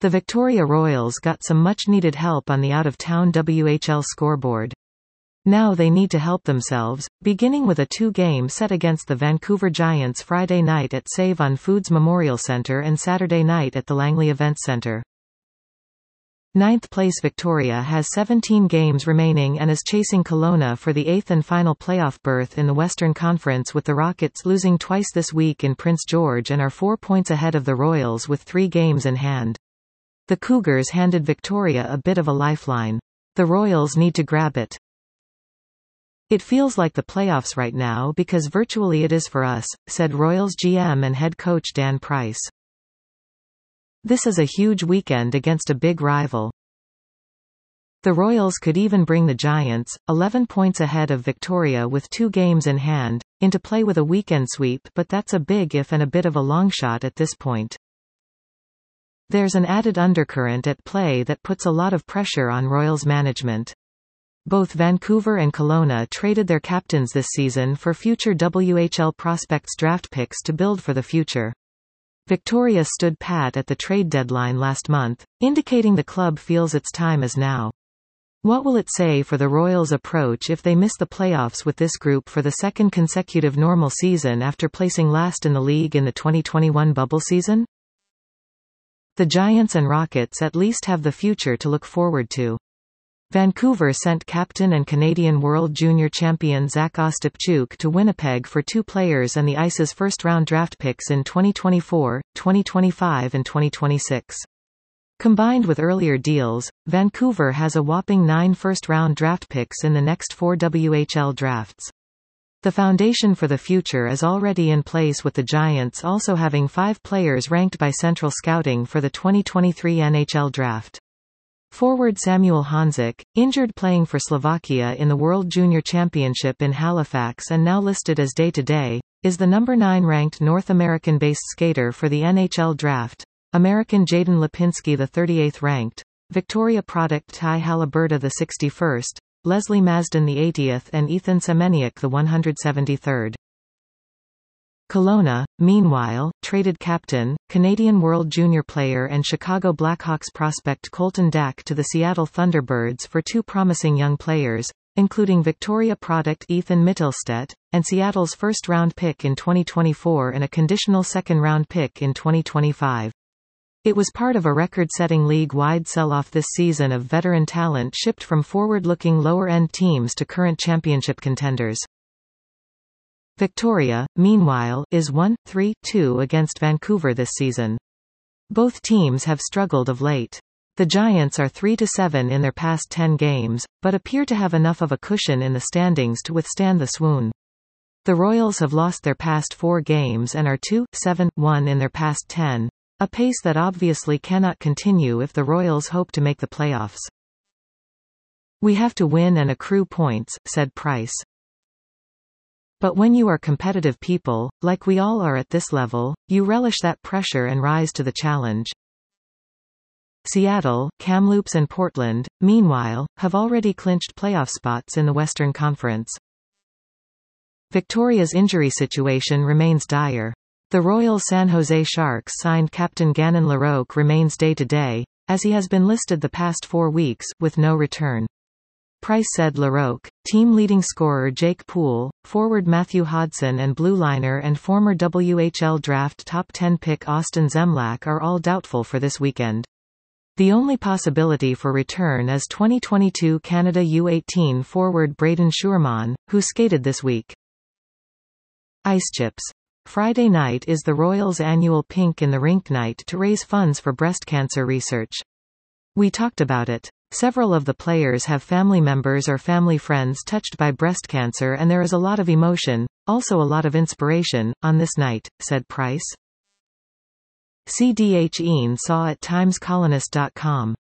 The Victoria Royals got some much-needed help on the out-of-town WHL scoreboard. Now they need to help themselves, beginning with a 2-game set against the Vancouver Giants Friday night at Save on Foods Memorial Centre and Saturday night at the Langley Events Centre. Ninth place Victoria has 17 games remaining and is chasing Kelowna for the 8th and final playoff berth in the Western Conference, with the Rockets losing twice this week in Prince George and are 4 points ahead of the Royals with 3 games in hand. The Cougars handed Victoria a bit of a lifeline. The Royals need to grab it. It feels like the playoffs right now because virtually it is for us, said Royals GM and head coach Dan Price. This is a huge weekend against a big rival. The Royals could even bring the Giants, 11 points ahead of Victoria with 2 games in hand, into play with a weekend sweep, but that's a big if and a bit of a long shot at this point. There's an added undercurrent at play that puts a lot of pressure on Royals management. Both Vancouver and Kelowna traded their captains this season for future WHL prospects draft picks to build for the future. Victoria stood pat at the trade deadline last month, indicating the club feels its time is now. What will it say for the Royals' approach if they miss the playoffs with this group for the second consecutive normal season after placing last in the league in the 2021 bubble season? The Giants and Rockets at least have the future to look forward to. Vancouver sent captain and Canadian World Junior champion Zach Ostapchuk to Winnipeg for 2 players and the Ice's first-round draft picks in 2024, 2025 and 2026. Combined with earlier deals, Vancouver has a whopping 9 first-round draft picks in the next 4 WHL drafts. The foundation for the future is already in place, with the Giants also having 5 players ranked by Central Scouting for the 2023 NHL draft. Forward Samuel Honzek, injured playing for Slovakia in the World Junior Championship in Halifax and now listed as day-to-day, is the number 9 ranked North American-based skater for the NHL draft. American Jaden Lipinski the 38th ranked, Victoria product Ty Haliburta the 61st, Leslie Masden the 80th and Ethan Semeniuk the 173rd. Kelowna, meanwhile, traded captain, Canadian World Junior player and Chicago Blackhawks prospect Colton Dach to the Seattle Thunderbirds for 2 promising young players, including Victoria product Ethan Mittelstadt, and Seattle's first-round pick in 2024 and a conditional second-round pick in 2025. It was part of a record-setting league-wide sell-off this season of veteran talent shipped from forward-looking lower-end teams to current championship contenders. Victoria, meanwhile, is 1-3-2 against Vancouver this season. Both teams have struggled of late. The Giants are 3-7 in their past 10 games, but appear to have enough of a cushion in the standings to withstand the swoon. The Royals have lost their past 4 games and are 2-7-1 in their past 10, a pace that obviously cannot continue if the Royals hope to make the playoffs. We have to win and accrue points, said Price. But when you are competitive people, like we all are at this level, you relish that pressure and rise to the challenge. Seattle, Kamloops and Portland, meanwhile, have already clinched playoff spots in the Western Conference. Victoria's injury situation remains dire. The Royal San Jose Sharks signed captain Gannon Larocque remains day-to-day, as he has been listed the past 4 weeks, with no return. Price said Larocque, team leading scorer Jake Poole, forward Matthew Hodson and blue liner and former WHL draft top 10 pick Austin Zemlak are all doubtful for this weekend. The only possibility for return is 2022 Canada U18 forward Braden Schuermann, who skated this week. Ice chips. Friday night is the Royals' annual Pink in the Rink night to raise funds for breast cancer research. We talked about it. Several of the players have family members or family friends touched by breast cancer, and there is a lot of emotion, also a lot of inspiration, on this night, said Price. CDH Ian saw at timescolonist.com.